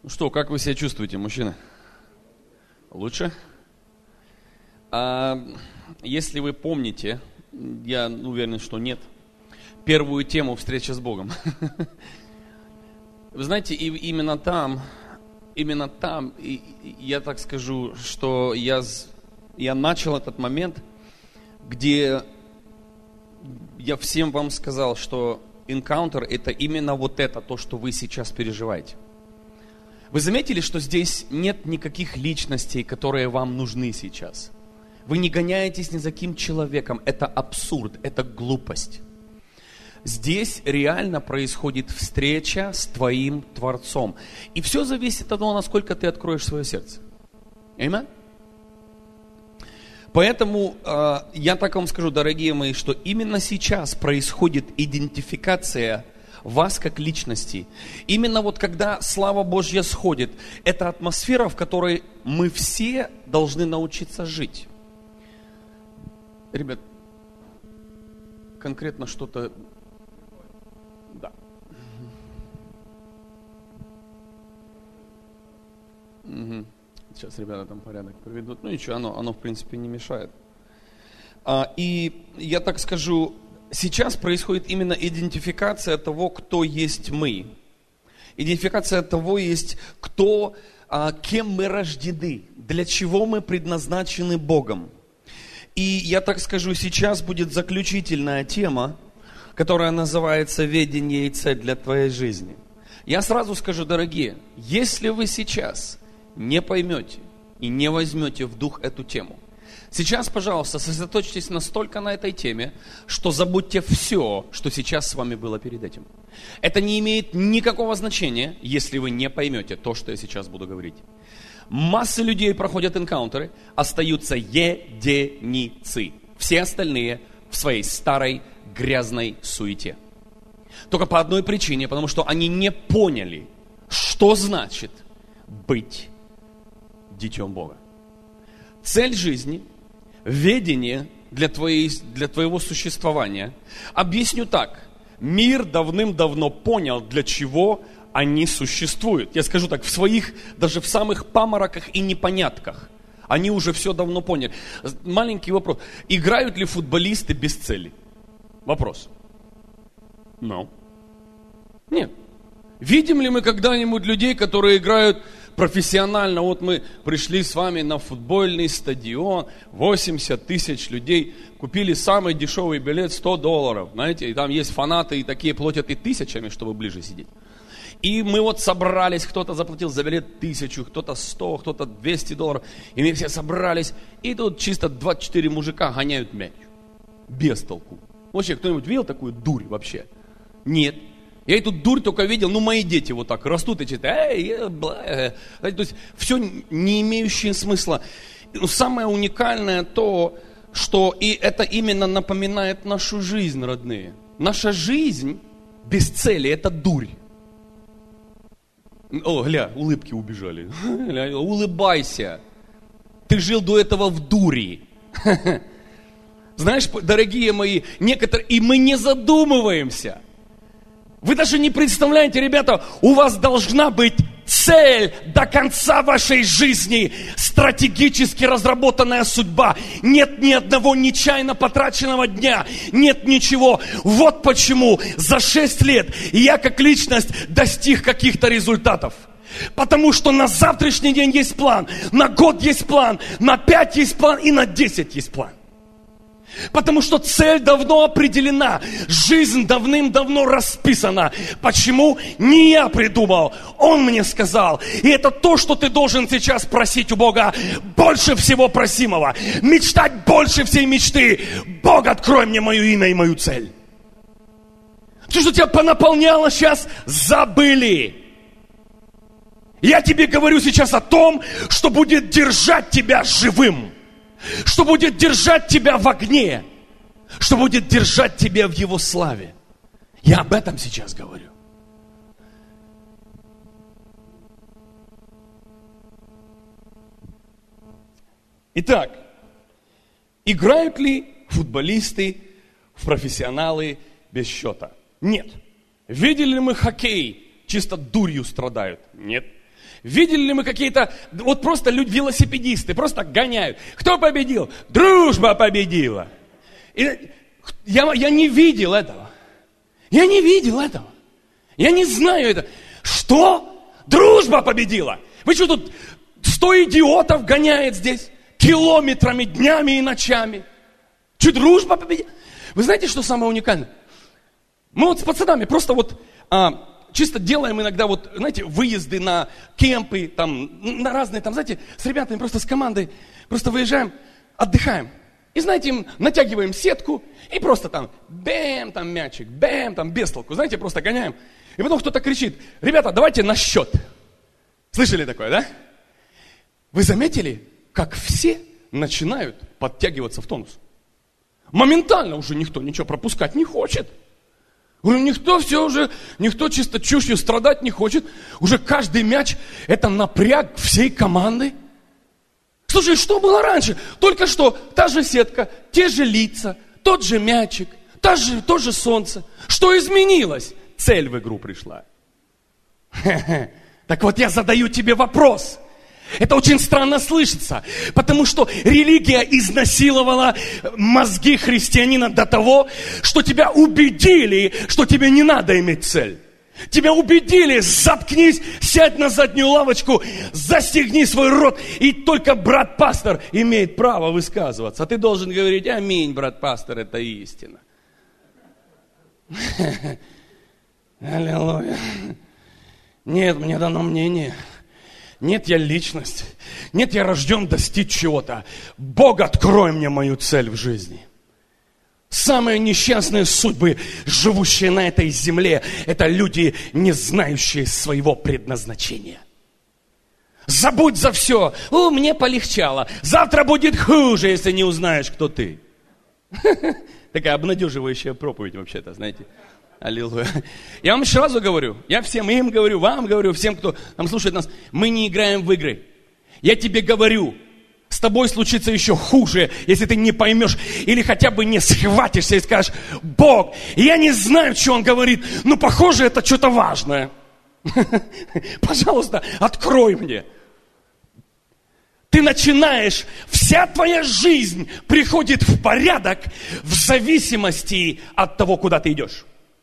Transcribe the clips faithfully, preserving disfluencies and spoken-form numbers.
Что, как вы себя чувствуете, мужчина? Лучше? А, если вы помните, я уверен, что нет, первую тему встречи с Богом. Вы знаете, и именно там, именно там, и, и я так скажу, что я, я начал этот момент, где я всем вам сказал, что encounter – это именно вот это, то, что вы сейчас переживаете. Вы заметили, что здесь нет никаких личностей, которые вам нужны сейчас? Вы не гоняетесь ни за каким человеком. Это абсурд, это глупость. Здесь реально происходит встреча с твоим Творцом. И все зависит от того, насколько ты откроешь свое сердце. Аминь? Поэтому э, я так вам скажу, дорогие мои, что именно сейчас происходит идентификация вас как личности. Именно вот когда слава Божья сходит, это атмосфера, в которой мы все должны научиться жить. Ребят, конкретно что-то... Да. Угу. Сейчас ребята там порядок приведут. Ну ничего, оно, оно в принципе не мешает. А, и я так скажу, сейчас происходит именно идентификация того, кто есть мы. Идентификация того есть, кто, а, кем мы рождены, для чего мы предназначены Богом. И я так скажу, сейчас будет заключительная тема, которая называется «Ведение и цель для твоей жизни». Я сразу скажу, дорогие, если вы сейчас не поймете и не возьмете в дух эту тему, сейчас, пожалуйста, сосредоточьтесь настолько на этой теме, что забудьте все, что сейчас с вами было перед этим. Это не имеет никакого значения, если вы не поймете то, что я сейчас буду говорить. Масса людей проходят энкаунтеры, остаются единицы. Все остальные в своей старой грязной суете. Только по одной причине, потому что они не поняли, что значит быть детем Бога. Цель жизни, ведение для, твоей, для твоего существования. Объясню так. Мир давным-давно понял, для чего они существуют. Я скажу так, в своих, даже в самых памороках и непонятках. Они уже все давно поняли. Маленький вопрос. Играют ли футболисты без цели? Вопрос. No. Нет. Видим ли мы когда-нибудь людей, которые играют профессионально? Вот мы пришли с вами на футбольный стадион, восемьдесят тысяч людей, купили самый дешевый билет сто долларов, знаете, и там есть фанаты, и такие платят и тысячами, чтобы ближе сидеть. И мы вот собрались, кто-то заплатил за билет тысячу, кто-то сто, кто-то двести долларов, и мы все собрались, и тут чисто двадцать четыре мужика гоняют мяч, без толку. Вообще, кто-нибудь видел такую дурь вообще? Нет. Я эту дурь только видел, ну, мои дети вот так растут и читают, эй, бла, э. То есть, все не имеющее смысла. Но самое уникальное то, что и это именно напоминает нашу жизнь, родные. Наша жизнь без цели – это дурь. О, гля, улыбки убежали. Гля, улыбайся. Ты жил до этого в дури. Знаешь, дорогие мои, некоторые, и мы не задумываемся. Вы даже не представляете, ребята, у вас должна быть цель до конца вашей жизни, стратегически разработанная судьба. Нет ни одного нечаянно потраченного дня, нет ничего. Вот почему за шесть лет я как личность достиг каких-то результатов. Потому что на завтрашний день есть план, на год есть план, на пять есть план и на десять есть план. Потому что цель давно определена, жизнь давным-давно расписана. Почему? Не я придумал, Он мне сказал. И это то, что ты должен сейчас просить у Бога. Больше всего просимого. Мечтать больше всей мечты. Бог, открой мне мое имя и мою цель. Все, что тебя понаполняло, сейчас забыли. Я тебе говорю сейчас о том, что будет держать тебя живым. Что будет держать тебя в огне, что будет держать тебя в Его славе. Я об этом сейчас говорю. Итак, играют ли футболисты в профессионалы без счета? Нет. Видели ли мы хоккей? Чисто дурью страдают? Нет. Видели ли мы какие-то, вот просто люди, велосипедисты, просто гоняют. Кто победил? Дружба победила. И я, я не видел этого. Я не видел этого. Я не знаю это. Что? Дружба победила. Вы что тут, сто идиотов гоняет здесь? Километрами, днями и ночами. Что, дружба победила? Вы знаете, что самое уникальное? Мы вот с пацанами просто вот а, чисто делаем иногда вот, знаете, выезды на кемпы, там, на разные, там, знаете, с ребятами просто с командой просто выезжаем, отдыхаем. И, знаете, натягиваем сетку и просто там бэм, там мячик, бэм, там без толку. Знаете, просто гоняем. И потом кто-то кричит: ребята, давайте на счет. Слышали такое, да? Вы заметили, как все начинают подтягиваться в тонус? Моментально уже никто ничего пропускать не хочет. Уже никто все уже, никто чисто чушью страдать не хочет. Уже каждый мяч – это напряг всей команды. Слушай, что было раньше? Только что та же сетка, те же лица, тот же мячик, та же, то же солнце. Что изменилось? Цель в игру пришла. Так вот я задаю тебе вопрос. Это очень странно слышится, потому что религия изнасиловала мозги христианина до того, что тебя убедили, что тебе не надо иметь цель. Тебя убедили: заткнись, сядь на заднюю лавочку, застегни свой рот, и только брат-пастор имеет право высказываться. А ты должен говорить: аминь, брат-пастор, это истина. Аллилуйя. Нет, мне дано мнение. Нет, я личность. Нет, я рожден достичь чего-то. Бог, открой мне мою цель в жизни. Самые несчастные судьбы, живущие на этой земле, это люди, не знающие своего предназначения. Забудь за все. О, мне полегчало. Завтра будет хуже, если не узнаешь, кто ты. Такая обнадеживающая проповедь вообще-то, знаете. Аллилуйя. Я вам сразу говорю, я всем им говорю, вам говорю, всем, кто там слушает нас, мы не играем в игры. Я тебе говорю, с тобой случится еще хуже, если ты не поймешь или хотя бы не схватишься и скажешь: Бог, я не знаю, что Он говорит, но похоже, это что-то важное. Пожалуйста, открой мне. Ты начинаешь, вся твоя жизнь приходит в порядок в зависимости от того, куда ты идешь.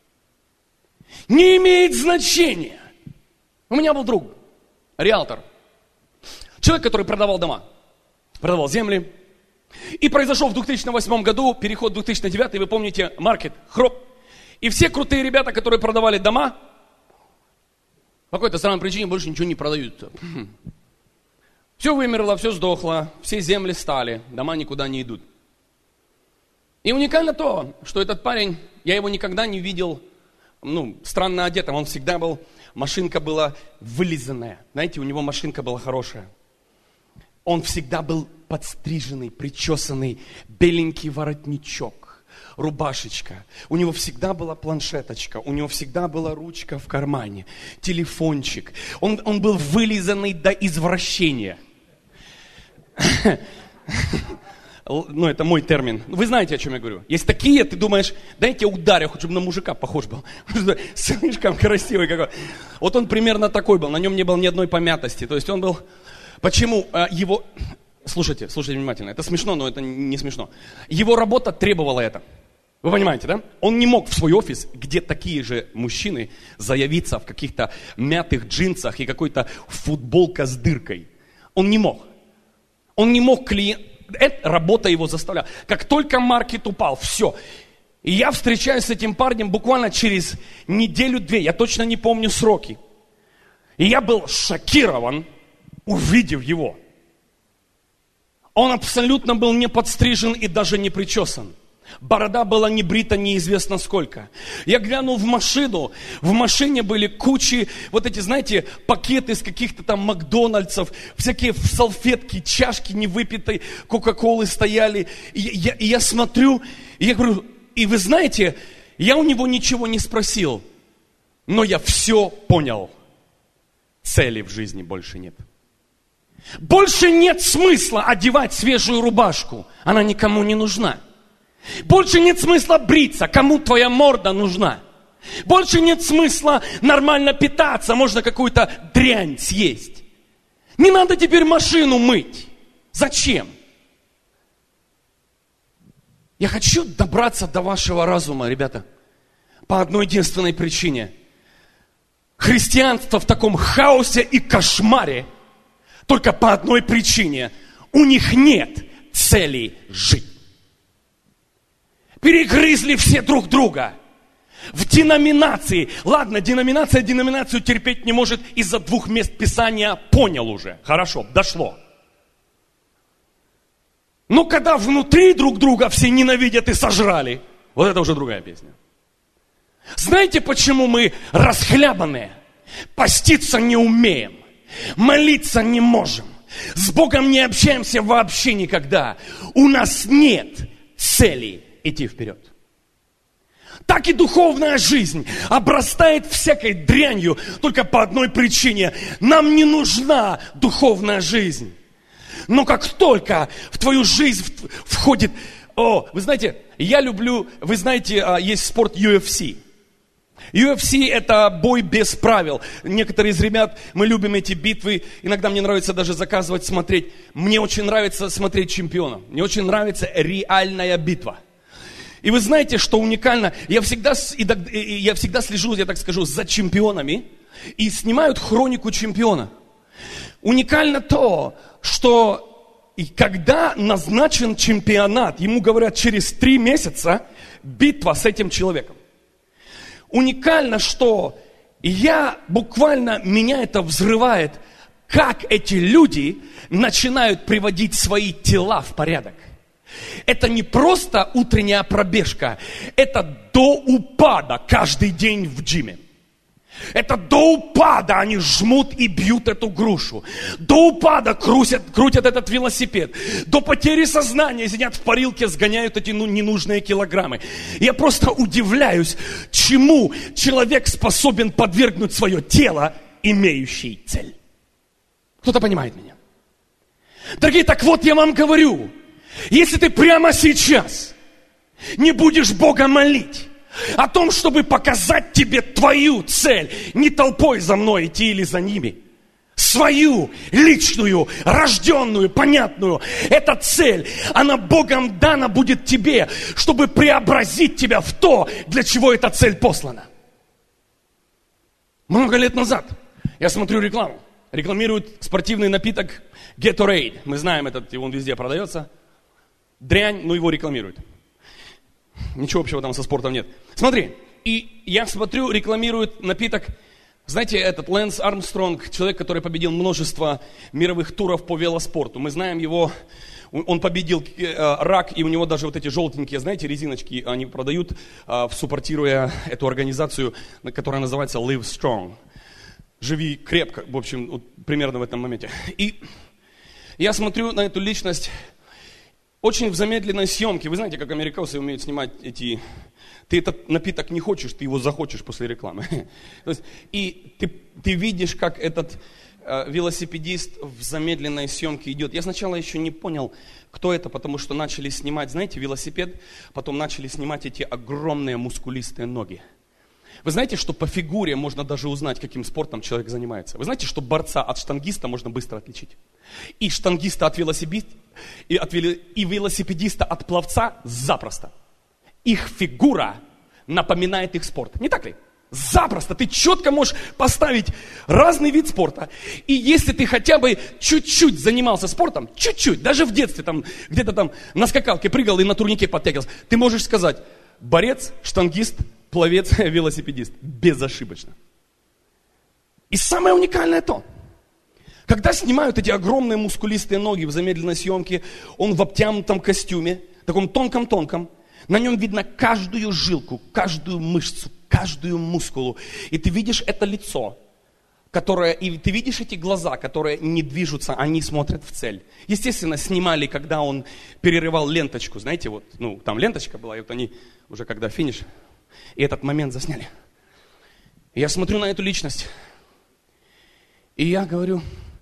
Не имеет значения. У меня был друг, риэлтор. Человек, который продавал дома, продавал земли. И произошел в две тысячи восьмом году переход в две тысячи девятый, вы помните, маркет, хроп. И все крутые ребята, которые продавали дома, по какой-то странной причине больше ничего не продают. Все вымерло, все сдохло, все земли стали, дома никуда не идут. И уникально то, что этот парень, я его никогда не видел, ну, странно одетым, он всегда был, машинка была вылизанная, знаете, у него машинка была хорошая. Он всегда был подстриженный, причесанный, беленький воротничок, рубашечка. У него всегда была планшеточка, у него всегда была ручка в кармане, телефончик. Он, он был вылизанный до извращения. Ну, это мой термин. Вы знаете, о чем я говорю. Есть такие, ты думаешь, да я тебя ударю, хоть чтобы на мужика похож был. Слишком красивый какой. Вот он примерно такой был, на нем не было ни одной помятости. То есть он был... Почему его... Слушайте, слушайте внимательно. Это смешно, но это не смешно. Его работа требовала это. Вы понимаете, да? Он не мог в свой офис, где такие же мужчины, заявиться в каких-то мятых джинсах и какой-то футболка с дыркой. Он не мог. Он не мог клиент... Эта работа его заставляла. Как только маркет упал, все. И я встречаюсь с этим парнем буквально через неделю-две. Я точно не помню сроки. И я был шокирован, увидев его. Он абсолютно был не подстрижен и даже не причесан. Борода была не брита неизвестно сколько. Я глянул в машину, в машине были кучи, вот эти, знаете, пакеты из каких-то там Макдональдсов, всякие салфетки, чашки невыпитой Кока-Колы стояли. И я, и я смотрю, и я говорю, и вы знаете, я у него ничего не спросил, но я все понял. Цели в жизни больше нет. Больше нет смысла одевать свежую рубашку, она никому не нужна. Больше нет смысла бриться, кому твоя морда нужна. Больше нет смысла нормально питаться, можно какую-то дрянь съесть. Не надо теперь машину мыть. Зачем? Я хочу добраться до вашего разума, ребята, по одной единственной причине. Христианство в таком хаосе и кошмаре только по одной причине. У них нет цели жить. Перегрызли все друг друга. В деноминации. Ладно, деноминация деноминацию терпеть не может из-за двух мест Писания. Понял уже. Хорошо, дошло. Но когда внутри друг друга все ненавидят и сожрали, вот это уже другая песня. Знаете, почему мы расхлябанные? Поститься не умеем, молиться не можем, с Богом не общаемся вообще никогда. У нас нет цели идти вперед. Так и духовная жизнь обрастает всякой дрянью только по одной причине. Нам не нужна духовная жизнь. Но как только в твою жизнь входит... О, вы знаете, я люблю... Вы знаете, есть спорт ю эф си. ю эф си это бой без правил. Некоторые из ребят, мы любим эти битвы. Иногда мне нравится даже заказывать, смотреть. Мне очень нравится смотреть чемпионов. Мне очень нравится реальная битва. И вы знаете, что уникально? Я всегда, я всегда слежу, я так скажу, за чемпионами. И снимают хронику чемпиона. Уникально то, что и когда назначен чемпионат, ему говорят, через три месяца битва с этим человеком. Уникально, что я буквально, меня это взрывает, как эти люди начинают приводить свои тела в порядок. Это не просто утренняя пробежка, это до упада каждый день в джиме. Это до упада они жмут и бьют эту грушу. До упада крутят, крутят этот велосипед. До потери сознания сидят в парилке, сгоняют эти ну, ненужные килограммы. Я просто удивляюсь, чему человек способен подвергнуть свое тело, имеющей цель. Кто-то понимает меня? Дорогие, так вот я вам говорю, если ты прямо сейчас не будешь Бога молить, о том, чтобы показать тебе твою цель, не толпой за мной идти или за ними, свою, личную, рожденную, понятную, эта цель, она Богом дана будет тебе, чтобы преобразить тебя в то, для чего эта цель послана. Много лет назад я смотрю рекламу, рекламируют спортивный напиток Gatorade, мы знаем этот, он везде продается, дрянь, но его рекламируют. Ничего общего там со спортом нет. Смотри, и я смотрю, рекламируют напиток, знаете, этот Лэнс Армстронг, человек, который победил множество мировых туров по велоспорту. Мы знаем его, он победил э, рак, и у него даже вот эти желтенькие, знаете, резиночки, они продают, э, суппортируя эту организацию, которая называется Live Strong. Живи крепко, в общем, вот, примерно в этом моменте. И я смотрю на эту личность, очень в замедленной съемке. Вы знаете, как американцы умеют снимать эти... Ты этот напиток не хочешь, ты его захочешь после рекламы. То есть, и ты, ты видишь, как этот э, велосипедист в замедленной съемке идет. Я сначала еще не понял, кто это, потому что начали снимать, знаете, велосипед, потом начали снимать эти огромные мускулистые ноги. Вы знаете, что по фигуре можно даже узнать, каким спортом человек занимается? Вы знаете, что борца от штангиста можно быстро отличить? И штангиста от велосипедиста, и, от, и велосипедиста от пловца запросто. Их фигура напоминает их спорт. Не так ли? Запросто. Ты четко можешь поставить разный вид спорта. И если ты хотя бы чуть-чуть занимался спортом, чуть-чуть, даже в детстве, там, где-то там на скакалке прыгал и на турнике подтягивался, ты можешь сказать, борец, штангист, пловец, велосипедист. Безошибочно. И самое уникальное то, когда снимают эти огромные мускулистые ноги в замедленной съемке, он в обтянутом костюме, таком тонком-тонком, на нем видно каждую жилку, каждую мышцу, каждую мускулу. И ты видишь это лицо, которое, и ты видишь эти глаза, которые не движутся, они смотрят в цель. Естественно, снимали, когда он перерывал ленточку, знаете, вот, ну, там ленточка была, и вот они уже когда финиш, и этот момент засняли. И я смотрю на эту личность, и я говорю,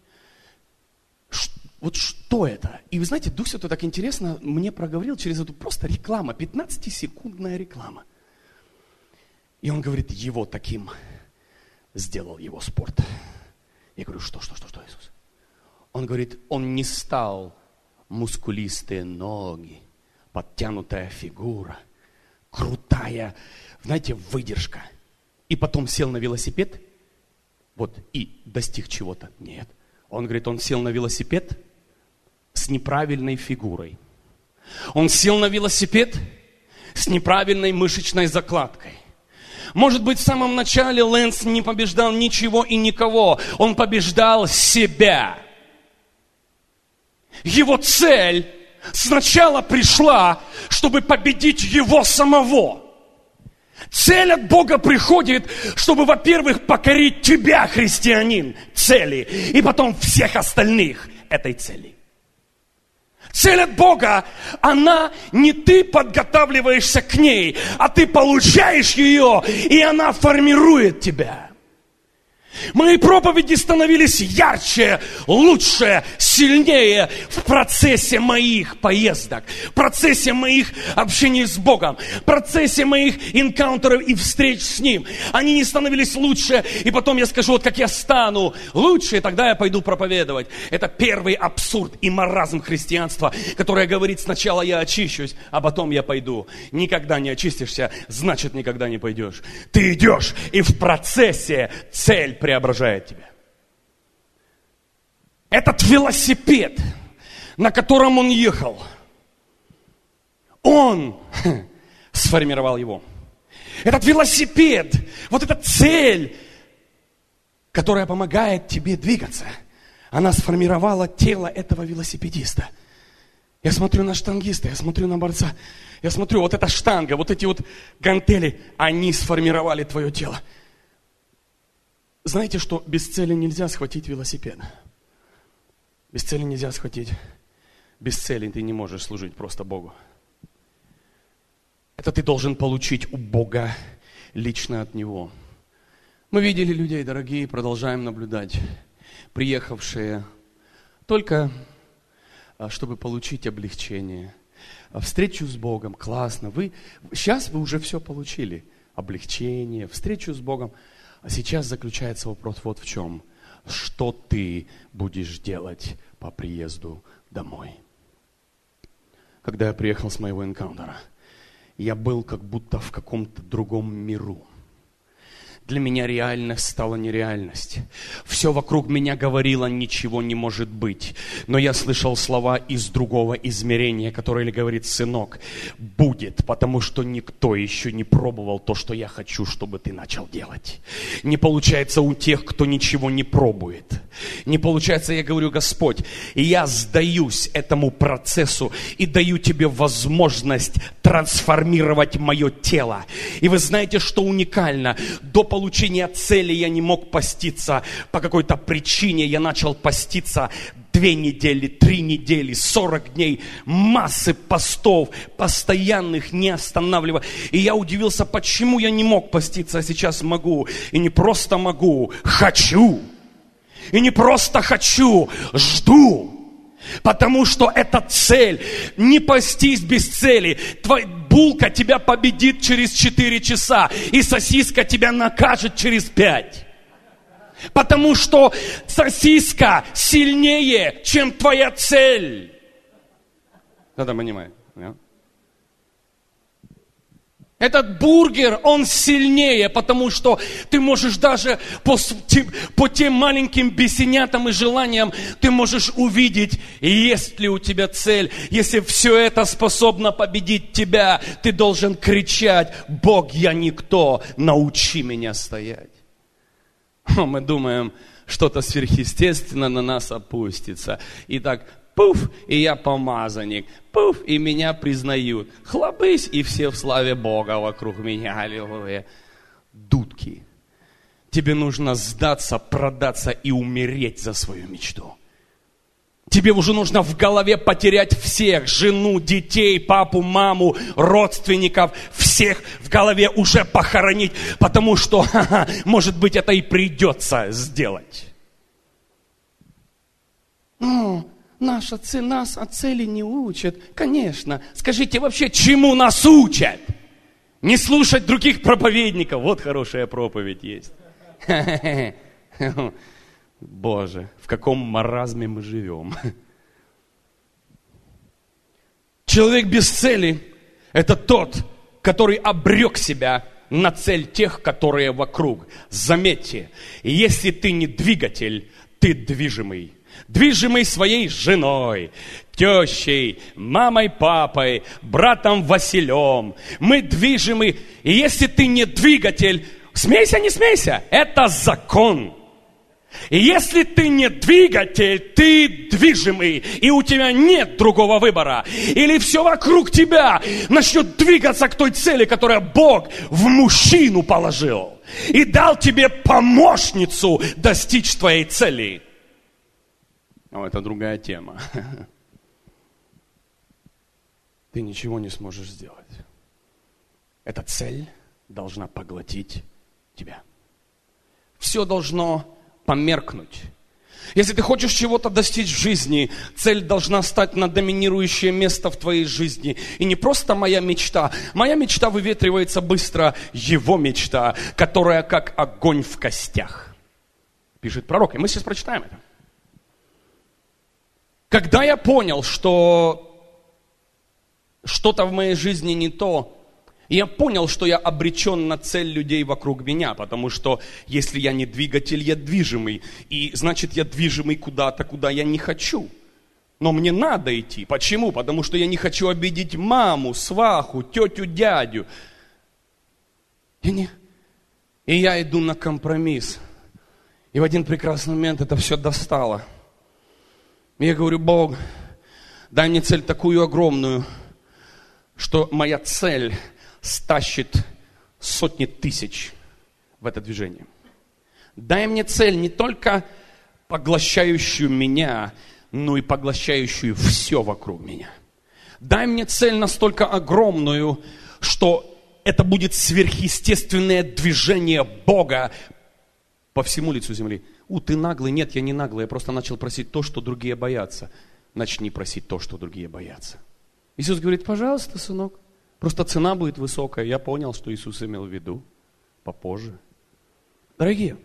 вот что это? И вы знаете, Дух Святой так интересно мне проговорил через эту просто реклама, пятнадцатисекундная реклама. И он говорит, его таким сделал его спорт. Я говорю, что, что, что, что, Иисус? Он говорит, он не стал мускулистые ноги, подтянутая фигура, крутая, знаете, выдержка. И потом сел на велосипед, вот, и достиг чего-то. Нет. Он говорит, он сел на велосипед с неправильной фигурой. Он сел на велосипед с неправильной мышечной закладкой. Может быть, в самом начале Лэнс не побеждал ничего и никого. Он побеждал себя. Его цель сначала пришла, чтобы победить его самого. Цель от Бога приходит, чтобы, во-первых, покорить тебя, христианин, цели, и потом всех остальных этой цели. Цель от Бога, она не ты подготавливаешься к ней, а ты получаешь ее, и она формирует тебя. Мои проповеди становились ярче, лучше, сильнее в процессе моих поездок, в процессе моих общений с Богом, в процессе моих энкаунтеров и встреч с Ним. Они не становились лучше, и потом я скажу, вот как я стану лучше, и тогда я пойду проповедовать. Это первый абсурд и маразм христианства, которое говорит, сначала я очищусь, а потом я пойду. Никогда не очистишься, значит никогда не пойдешь. Ты идешь, и в процессе цель преображает тебя. Этот велосипед, на котором он ехал, он сформировал его. Этот велосипед, вот эта цель, которая помогает тебе двигаться, она сформировала тело этого велосипедиста. Я смотрю на штангиста, я смотрю на борца, я смотрю, вот эта штанга, вот эти вот гантели, они сформировали твое тело. Знаете, что без цели нельзя схватить велосипед? Без цели нельзя схватить. Без цели ты не можешь служить просто Богу. Это ты должен получить у Бога лично от Него. Мы видели людей, дорогие, продолжаем наблюдать, приехавшие только чтобы получить облегчение. Встречу с Богом, классно. Вы, сейчас вы уже все получили. Облегчение, встречу с Богом. А сейчас заключается вопрос вот в чем. Что ты будешь делать по приезду домой? Когда я приехал с моего энкаунтера, я был как будто в каком-то другом миру. Для меня реальность стала нереальность. Все вокруг меня говорило, ничего не может быть. Но я слышал слова из другого измерения, которое говорит, сынок, будет, потому что никто еще не пробовал то, что я хочу, чтобы ты начал делать. Не получается у тех, кто ничего не пробует. Не получается, я говорю, Господь, и я сдаюсь этому процессу и даю тебе возможность трансформировать мое тело. И вы знаете, что уникально? До получения цели я не мог поститься. По какой-то причине я начал поститься две недели, три недели, сорок дней, массы постов, постоянных, не останавливая. И я удивился, почему я не мог поститься, а сейчас могу. И не просто могу, хочу. И не просто хочу, жду. Потому что это цель. Не постись без цели. Твоя булка тебя победит через четыре часа. И сосиска тебя накажет через пять. Потому что сосиска сильнее, чем твоя цель. Надо понимать. Этот бургер, он сильнее, потому что ты можешь даже по, по тем маленьким бесенятам и желаниям, ты можешь увидеть, есть ли у тебя цель. Если все это способно победить тебя, ты должен кричать, Бог, я никто, научи меня стоять. Мы думаем, что-то сверхъестественное на нас опустится. И так, пуф, и я помазанник. Пуф, и меня признают. Хлобысь, и все в славе Бога вокруг меня. Аллилуйя. Дудки. Тебе нужно сдаться, продаться и умереть за свою мечту. Тебе уже нужно в голове потерять всех. Жену, детей, папу, маму, родственников. Всех в голове уже похоронить. Потому что, ха-ха, может быть, это и придется сделать. Ну... Наша цель, нас от цели не учат. Конечно. Скажите, вообще, чему нас учат? Не слушать других проповедников. Вот хорошая проповедь есть. Боже, в каком маразме мы живем. Человек без цели – это тот, который обрек себя на цель тех, которые вокруг. Заметьте, если ты не двигатель, ты движимый. Движимый своей женой, тещей, мамой, папой, братом Василем. Мы движимы. И если ты не двигатель, смейся, не смейся, это закон. И если ты не двигатель, ты движимый, и у тебя нет другого выбора. Или все вокруг тебя начнет двигаться к той цели, которую Бог в мужчину положил. И дал тебе помощницу достичь твоей цели. Но это другая тема. Ты ничего не сможешь сделать. Эта цель должна поглотить тебя. Все должно померкнуть. Если ты хочешь чего-то достичь в жизни, цель должна стать на доминирующее место в твоей жизни. И не просто моя мечта. Моя мечта выветривается быстро. Его мечта, которая как огонь в костях. Пишет пророк. И мы сейчас прочитаем это. Когда я понял, что что-то в моей жизни не то, я понял, что я обречен на цель людей вокруг меня, потому что если я не двигатель, я движимый, и значит я движимый куда-то, куда я не хочу. Но мне надо идти. Почему? Потому что я не хочу обидеть маму, сваху, тетю, дядю. И, не... и я иду на компромисс. И в один прекрасный момент это все достало. И я говорю: Бог, дай мне цель такую огромную, что моя цель стащит сотни тысяч в это движение. Дай мне цель не только поглощающую меня, но и поглощающую все вокруг меня. Дай мне цель настолько огромную, что это будет сверхъестественное движение Бога по всему лицу земли. У, ты наглый? Нет, я не наглый, я просто начал просить то, что другие боятся. Начни просить то, что другие боятся. Иисус говорит: пожалуйста, сынок, просто цена будет высокая. Я понял, что Иисус имел в виду попозже. Дорогие,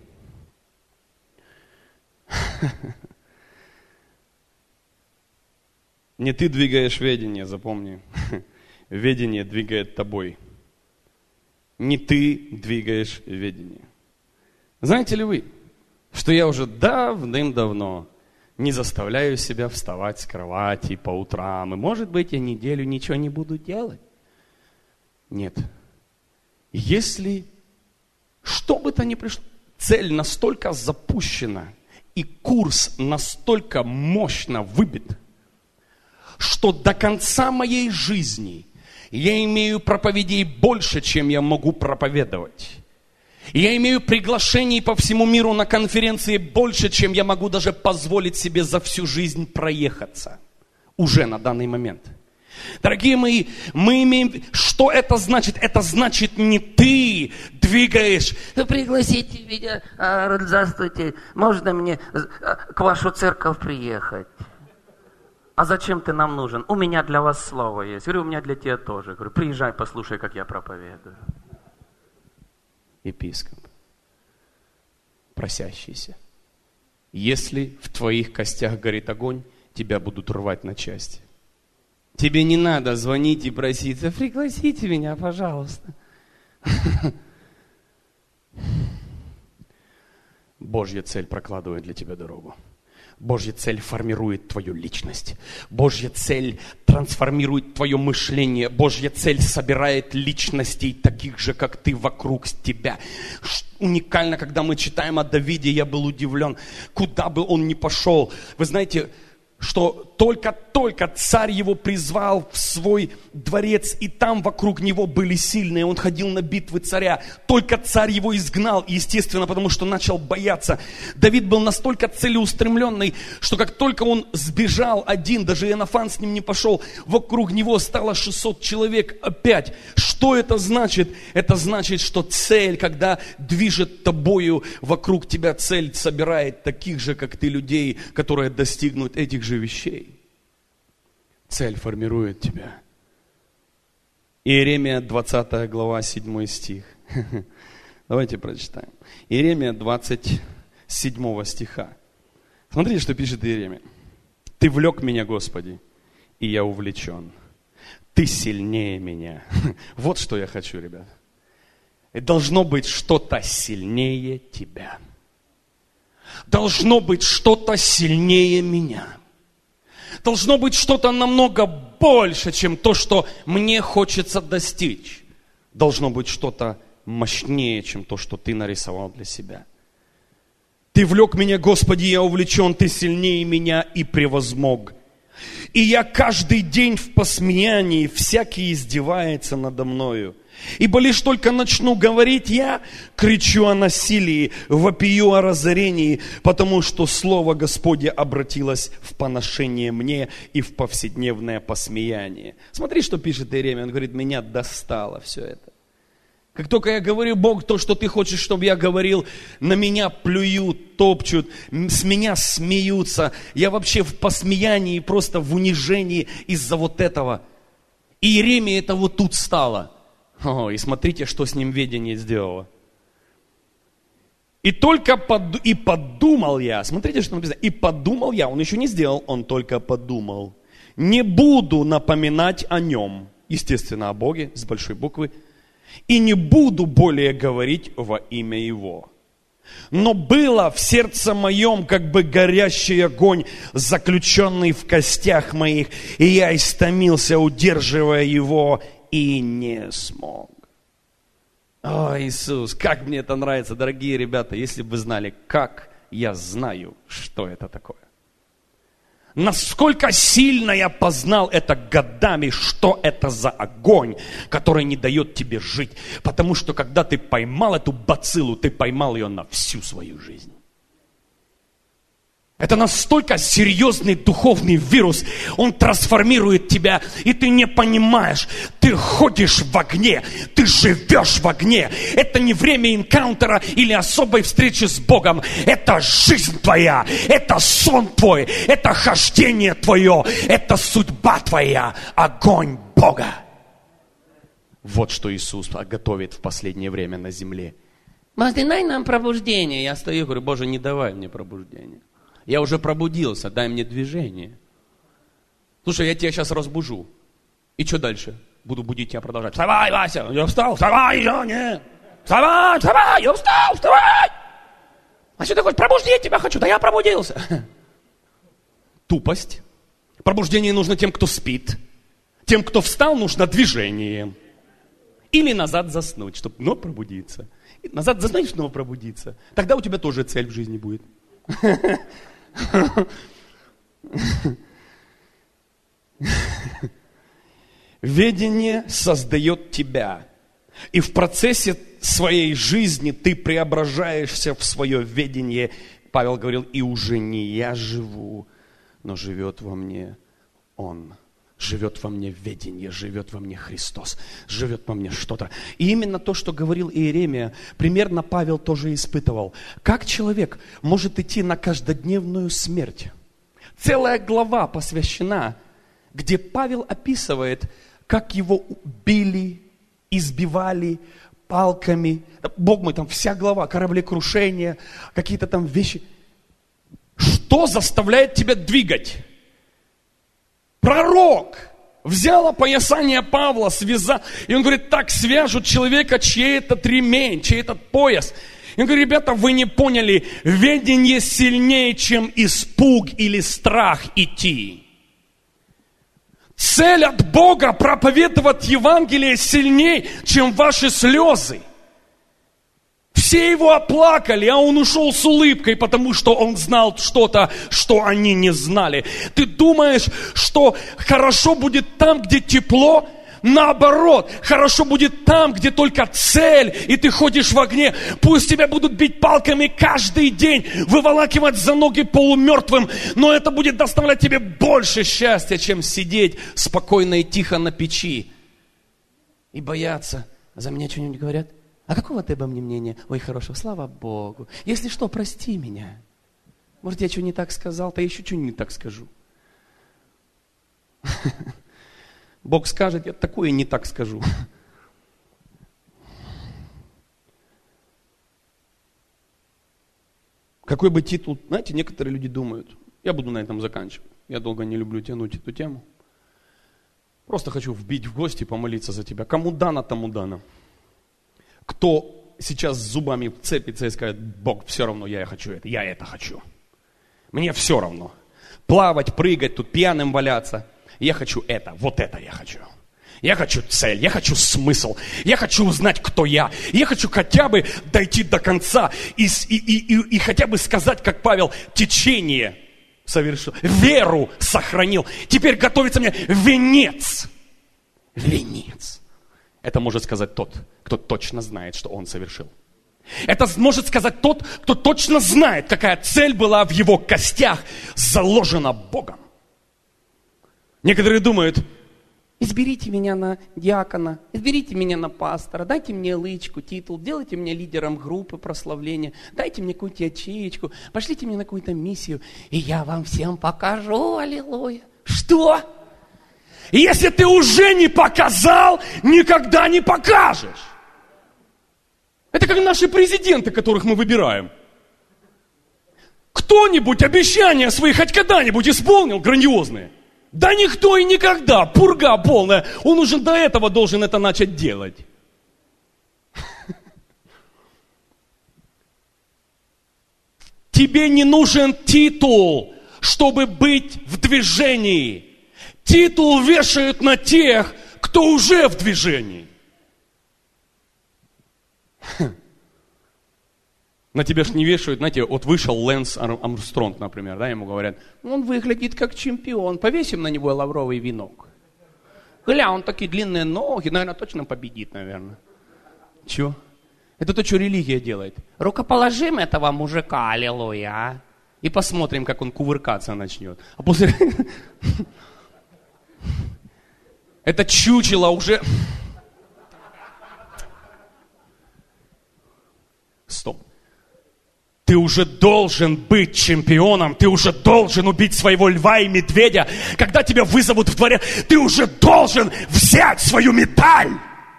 не ты двигаешь ведение, запомни. Ведение двигает тобой. Не ты двигаешь ведение. Знаете ли вы, что я уже давным-давно не заставляю себя вставать с кровати по утрам, и, может быть, я неделю ничего не буду делать? Нет. Если что бы то ни пришло, цель настолько запущена, и курс настолько мощно выбит, что до конца моей жизни я имею проповедей больше, чем я могу проповедовать. Я имею приглашений по всему миру на конференции больше, чем я могу даже позволить себе за всю жизнь проехаться. Уже на данный момент. Дорогие мои, мы имеем... Что это значит? Это значит, не ты двигаешь. Пригласите меня, здравствуйте, можно мне к вашу церковь приехать? А зачем ты нам нужен? У меня для вас слово есть. Говорю, у меня для тебя тоже. Говорю, приезжай, послушай, как я проповедую. Епископ, просящийся. Если в твоих костях горит огонь, тебя будут рвать на части. Тебе не надо звонить и просить: да пригласите меня, пожалуйста. Божья цель прокладывает для тебя дорогу. Божья цель формирует твою личность. Божья цель трансформирует твое мышление. Божья цель собирает личностей, таких же, как ты, вокруг тебя. Уникально, когда мы читаем о Давиде, я был удивлен, куда бы он ни пошел. Вы знаете, что только-только царь его призвал в свой дворец, и там вокруг него были сильные, он ходил на битвы царя. Только царь его изгнал, естественно, потому что начал бояться. Давид был настолько целеустремленный, что как только он сбежал один, даже Иоаннафан с ним не пошел, вокруг него стало шестьсот человек опять. Что это значит? Это значит, что цель, когда движет тобою, вокруг тебя цель собирает таких же, как ты, людей, которые достигнут этих же вещей. Цель формирует тебя. Иеремия двадцатая глава, седьмой стих. Давайте прочитаем. Иеремия двадцать седьмого стиха. Смотрите, что пишет Иеремия. «Ты влек меня, Господи, и я увлечен. Ты сильнее меня». Вот что я хочу, ребят. И должно быть что-то сильнее тебя. Должно быть что-то сильнее меня. Должно быть что-то намного больше, чем то, что мне хочется достичь. Должно быть что-то мощнее, чем то, что ты нарисовал для себя. Ты влек меня, Господи, я увлечен, ты сильнее меня и превозмог. И я каждый день в посмеянии, всякий издевается надо мною. Ибо лишь только начну говорить я, кричу о насилии, вопию о разорении, потому что слово Господне обратилось в поношение мне и в повседневное посмеяние. Смотри, что пишет Иеремия, он говорит, меня достало все это. Как только я говорю, Бог, то, что ты хочешь, чтобы я говорил, на меня плюют, топчут, с меня смеются. Я вообще в посмеянии, просто в унижении из-за вот этого. И Иеремия это вот тут стало. О, и смотрите, что с ним видение сделало. И только под, и подумал я, смотрите, что написано, и подумал я, он еще не сделал, он только подумал. Не буду напоминать о нем, естественно, о Боге, с большой буквы, и не буду более говорить во имя Его. Но было в сердце моем как бы горящий огонь, заключенный в костях моих, и я истомился, удерживая его, и не смог. О, Иисус, как мне это нравится, дорогие ребята, если бы вы знали, как я знаю, что это такое. Насколько сильно я познал это годами, что это за огонь, который не дает тебе жить. Потому что когда ты поймал эту бациллу, ты поймал ее на всю свою жизнь. Это настолько серьезный духовный вирус, он трансформирует тебя, и ты не понимаешь, ты ходишь в огне, ты живешь в огне. Это не время энкаунтера или особой встречи с Богом, это жизнь твоя, это сон твой, это хождение твое, это судьба твоя, огонь Бога. Вот что Иисус готовит в последнее время на земле. Боже, дай нам пробуждение. Я стою и говорю, Боже, не давай мне пробуждение. Я уже пробудился, дай мне движение. Слушай, я тебя сейчас разбужу. И что дальше? Буду будить тебя продолжать. Вставай, Вася, я встал, вставай, Женя. Вставай, вставай, я встал, вставай. А что ты хочешь? Пробудить тебя хочу, да я пробудился. Тупость. Пробуждение нужно тем, кто спит. Тем, кто встал, нужно движение. Или назад заснуть, чтобы снова пробудиться. Назад заснуть, снова пробудиться. Тогда у тебя тоже цель в жизни будет. Ведение создает тебя. И в процессе своей жизни ты преображаешься в свое ведение. Павел говорил, и уже не я живу, но живет во мне Он. Живет во мне ведение, живет во мне Христос, живет во мне что-то. И именно то, что говорил Иеремия, примерно Павел тоже испытывал. Как человек может идти на каждодневную смерть? Целая глава посвящена, где Павел описывает, как его били, избивали палками. Бог мой, там вся глава, кораблекрушение, какие-то там вещи. Что заставляет тебя двигать? Пророк взял опоясание Павла, связал, и он говорит, так свяжут человека чей-то ремень, чей-то пояс. И он говорит, ребята, вы не поняли, ведение сильнее, чем испуг или страх идти. Цель от Бога проповедовать Евангелие сильнее, чем ваши слезы. Все его оплакали, а он ушел с улыбкой, потому что он знал что-то, что они не знали. Ты думаешь, что хорошо будет там, где тепло? Наоборот, хорошо будет там, где только цель, и ты ходишь в огне. Пусть тебя будут бить палками каждый день, выволакивать за ноги полумертвым, но это будет доставлять тебе больше счастья, чем сидеть спокойно и тихо на печи. И бояться. За меня что-нибудь говорят? А какого ты обо мне мнения? Ой, хорошего, слава Богу. Если что, прости меня. Может, я что не так сказал, то я еще что не так скажу. Бог скажет, я такое не так скажу. Какой бы титул, знаете, некоторые люди думают, я буду на этом заканчивать. Я долго не люблю тянуть эту тему. Просто хочу вбить в гости и помолиться за тебя. Кому дано, тому дано. Кто сейчас с зубами вцепится и скажет, Бог, все равно я хочу это, я это хочу. Мне все равно. Плавать, прыгать, тут пьяным валяться. Я хочу это, вот это я хочу. Я хочу цель, я хочу смысл, я хочу узнать, кто я. Я хочу хотя бы дойти до конца и, и, и, и, и хотя бы сказать, как Павел, течение совершил, веру сохранил. Теперь готовится мне венец. Венец. Это может сказать тот, кто точно знает, что он совершил. Это может сказать тот, кто точно знает, какая цель была в его костях заложена Богом. Некоторые думают, изберите меня на диакона, изберите меня на пастора, дайте мне лычку, титул, делайте меня лидером группы прославления, дайте мне какую-то ячеечку, пошлите меня на какую-то миссию, и я вам всем покажу, аллилуйя. Что? Если ты уже не показал, никогда не покажешь. Это как наши президенты, которых мы выбираем. Кто-нибудь обещания свои хоть когда-нибудь исполнил грандиозные? Да никто и никогда, пурга полная. Он уже до этого должен это начать делать. Тебе не нужен титул, чтобы быть в движении. Титул вешают на тех, кто уже в движении. На тебя ж не вешают, знаете, вот вышел Лэнс Армстронг, например, да, ему говорят, он выглядит как чемпион, повесим на него лавровый венок. Гля, он такие длинные ноги, наверное, точно победит, наверное. Чего? Это то, что религия делает. Рукоположим этого мужика, аллилуйя, а? И посмотрим, как он кувыркаться начнет. А после... Это чучело уже... Стоп. Ты уже должен быть чемпионом, ты уже должен убить своего льва и медведя. Когда тебя вызовут в дворе, ты уже должен взять свою медаль.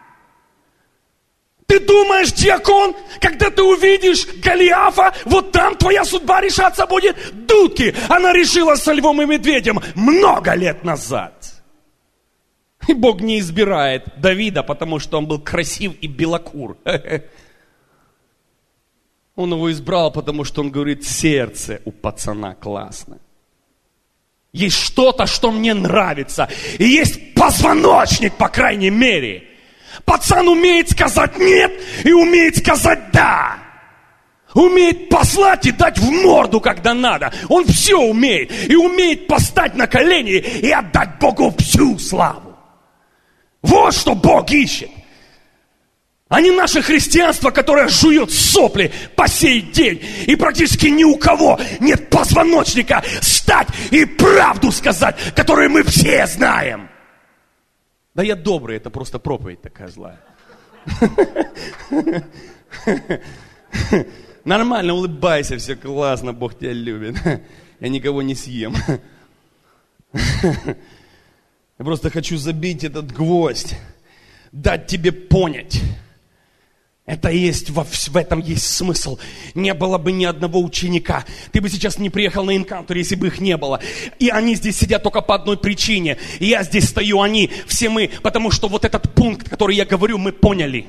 Ты думаешь, диакон, когда ты увидишь Голиафа, вот там твоя судьба решаться будет? Дудки, она решила со львом и медведем много лет назад. И Бог не избирает Давида, потому что он был красив и белокур. Он его избрал, потому что он говорит, сердце у пацана классно. Есть что-то, что мне нравится. И есть позвоночник, по крайней мере. Пацан умеет сказать нет и умеет сказать да. Умеет послать и дать в морду, когда надо. Он все умеет. И умеет постать на колени и отдать Богу всю славу. Вот что Бог ищет. А не наше христианство, которое жует сопли по сей день. И практически ни у кого нет позвоночника встать и правду сказать, которую мы все знаем. Да я добрый, это просто проповедь такая злая. Нормально, улыбайся, все классно, Бог тебя любит. Я никого не съем. Я просто хочу забить этот гвоздь, дать тебе понять. Это есть, в, в этом есть смысл. Не было бы ни одного ученика. Ты бы сейчас не приехал на энкаунтер, если бы их не было. И они здесь сидят только по одной причине. И я здесь стою, они, все мы. Потому что вот этот пункт, который я говорю, мы поняли.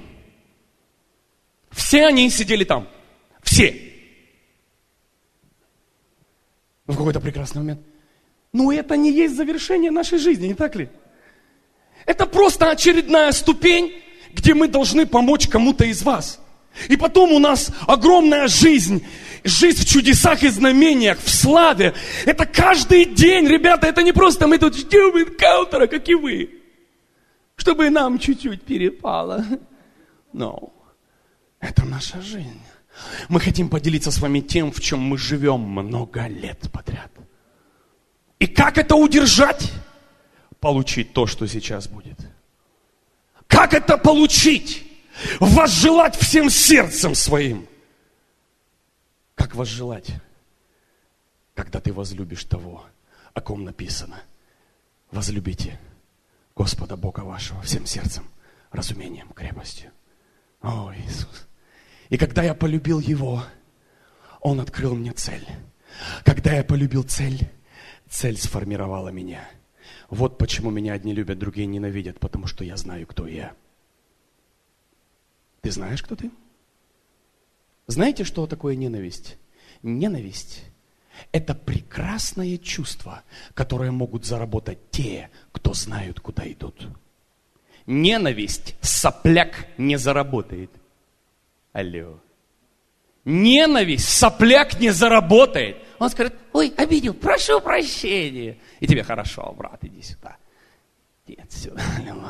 Все они сидели там. Все. В какой-то прекрасный момент. Но это не есть завершение нашей жизни, не так ли? Это просто очередная ступень, где мы должны помочь кому-то из вас. И потом у нас огромная жизнь. Жизнь в чудесах и знамениях, в славе. Это каждый день, ребята, это не просто мы тут ждем энкаунтера, как и вы. Чтобы нам чуть-чуть перепало. Но это наша жизнь. Мы хотим поделиться с вами тем, в чем мы живем много лет подряд. И как это удержать? Получить то, что сейчас будет. Как это получить? Возжелать всем сердцем своим. Как возжелать? Когда ты возлюбишь того, о ком написано. Возлюбите Господа Бога вашего всем сердцем, разумением, крепостью. О, Иисус. И когда я полюбил Его, Он открыл мне цель. Когда я полюбил цель, цель сформировала меня. Вот почему меня одни любят, другие ненавидят, потому что я знаю, кто я. Ты знаешь, кто ты? Знаете, что такое ненависть? Ненависть – это прекрасное чувство, которое могут заработать те, кто знают, куда идут. Ненависть сопляк не заработает. Алло. Ненависть сопляк не заработает. Он скажет: ой, обидел, прошу прощения. И тебе: хорошо, брат, иди сюда. Иди отсюда.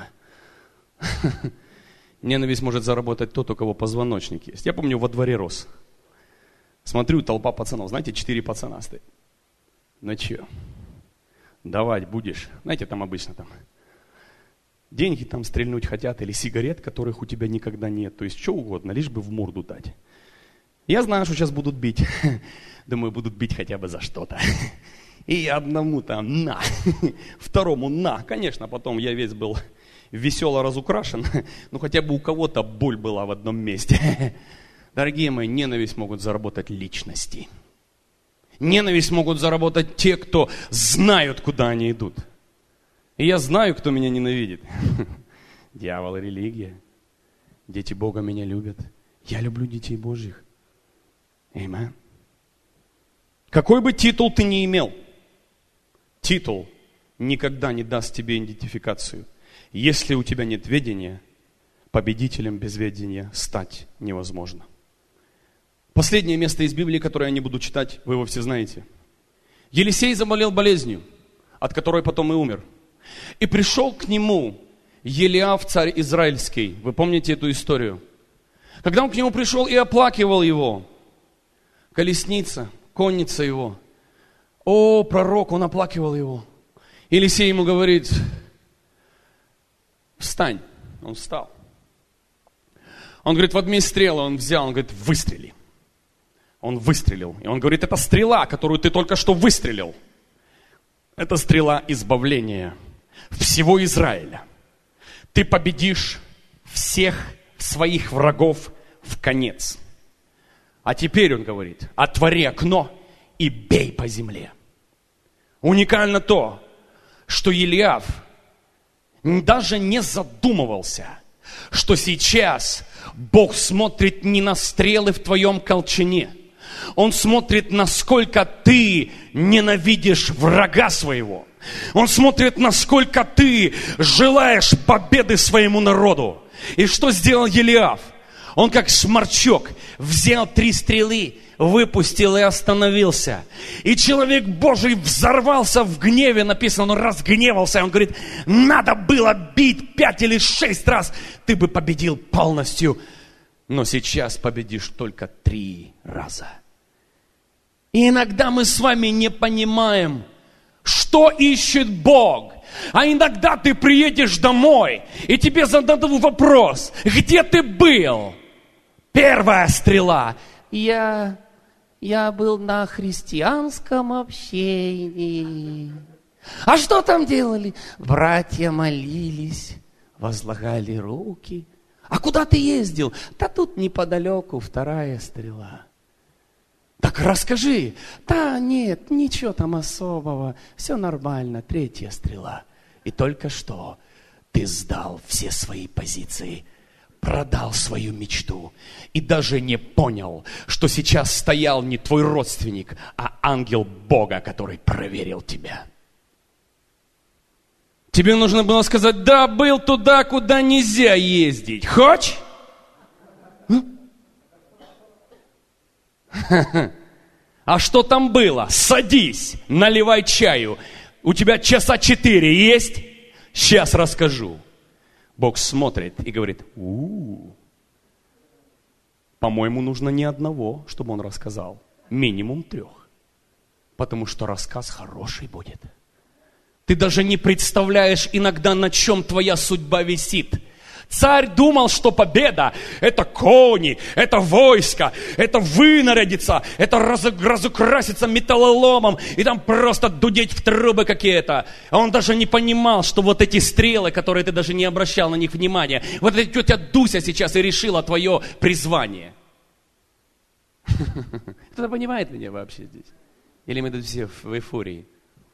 Ненависть может заработать тот, у кого позвоночник есть. Я помню, во дворе рос. Смотрю, толпа пацанов. Знаете, четыре пацана стоят. Ну че, давать будешь? Знаете, там обычно там деньги там стрельнуть хотят, или сигарет, которых у тебя никогда нет. То есть что угодно, лишь бы в морду дать. Я знаю, что сейчас будут бить. Думаю, будут бить хотя бы за что-то. И одному там на, второму на. Конечно, потом я весь был весело разукрашен, но хотя бы у кого-то боль была в одном месте. Дорогие мои, ненависть могут заработать личности. Ненависть могут заработать те, кто знают, куда они идут. И я знаю, кто меня ненавидит. Дьявол и религия. Дети Бога меня любят. Я люблю детей Божьих. Аминь. Какой бы титул ты ни имел, титул никогда не даст тебе идентификацию. Если у тебя нет ведения, победителем без ведения стать невозможно. Последнее место из Библии, которое я не буду читать, вы его все знаете. Елисей заболел болезнью, от которой потом и умер. И пришел к нему Елиав, царь израильский. Вы помните эту историю? Когда он к нему пришел и оплакивал его, колесница, конница его. О, пророк, он оплакивал его. Елисей ему говорит: встань. Он встал. Он говорит: возьми стрелу. Он взял, он говорит: выстрели. Он выстрелил. И он говорит: это стрела, которую ты только что выстрелил. Это стрела избавления всего Израиля. Ты победишь всех своих врагов в конец. А теперь он говорит: отвори окно и бей по земле. Уникально то, что Елиав даже не задумывался, что сейчас Бог смотрит не на стрелы в твоем колчане. Он смотрит, насколько ты ненавидишь врага своего. Он смотрит, насколько ты желаешь победы своему народу. И что сделал Елиав? Он как сморчок взял три стрелы, выпустил и остановился. И человек Божий взорвался в гневе, написано, он разгневался. Он говорит: надо было бить пять или шесть раз, ты бы победил полностью. Но сейчас победишь только три раза. И иногда мы с вами не понимаем, что ищет Бог. А иногда ты приедешь домой, и тебе зададут вопрос: где ты был? Первая стрела. Я, я был на христианском общении. А что там делали? Братья молились, возлагали руки. А куда ты ездил? Да тут неподалеку вторая стрела. Так расскажи. Да нет, ничего там особого. Все нормально, третья стрела. И только что ты сдал все свои позиции, продал свою мечту и даже не понял, что сейчас стоял не твой родственник, а ангел Бога, который проверил тебя. Тебе нужно было сказать: да, был туда, куда нельзя ездить. Хочешь? А что там было? Садись, наливай чаю. У тебя часа четыре есть? Сейчас расскажу. Бог смотрит и говорит: у-у-у. По-моему, нужно не одного, чтобы он рассказал. Минимум трех. Потому что рассказ хороший будет. Ты даже не представляешь иногда, на чем твоя судьба висит. Царь думал, что победа – это кони, это войско, это вынарядиться, это разукраситься металлоломом и там просто дудеть в трубы какие-то. А он даже не понимал, что вот эти стрелы, которые ты даже не обращал на них внимания, вот эта тетя Дуся сейчас и решила твое призвание. Кто-то понимает меня вообще здесь? Или мы тут все в эйфории?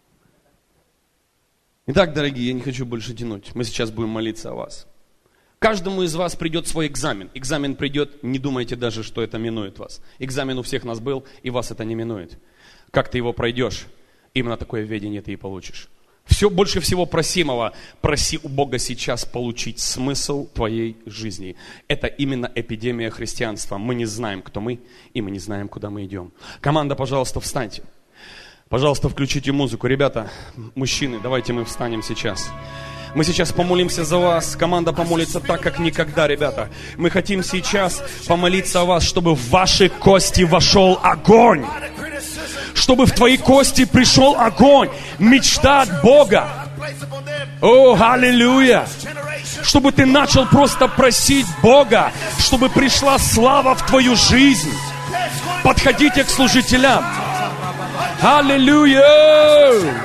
Итак, дорогие, я не хочу больше тянуть. Мы сейчас будем молиться о вас. Каждому из вас придет свой экзамен. Экзамен придет, не думайте даже, что это минует вас. Экзамен у всех нас был, и вас это не минует. Как ты его пройдешь, именно такое ведение ты и получишь. Все, больше всего просимого, проси у Бога сейчас получить смысл твоей жизни. Это именно эпидемия христианства. Мы не знаем, кто мы, и мы не знаем, куда мы идем. Команда, пожалуйста, встаньте. Пожалуйста, включите музыку. Ребята, мужчины, давайте мы встанем сейчас. Мы сейчас помолимся за вас. Команда помолится так, как никогда, ребята. Мы хотим сейчас помолиться о вас, чтобы в ваши кости вошел огонь. Чтобы в твои кости пришел огонь. Мечта от Бога. О, аллилуйя. Чтобы ты начал просто просить Бога, чтобы пришла слава в твою жизнь. Подходите к служителям. Аллилуйя!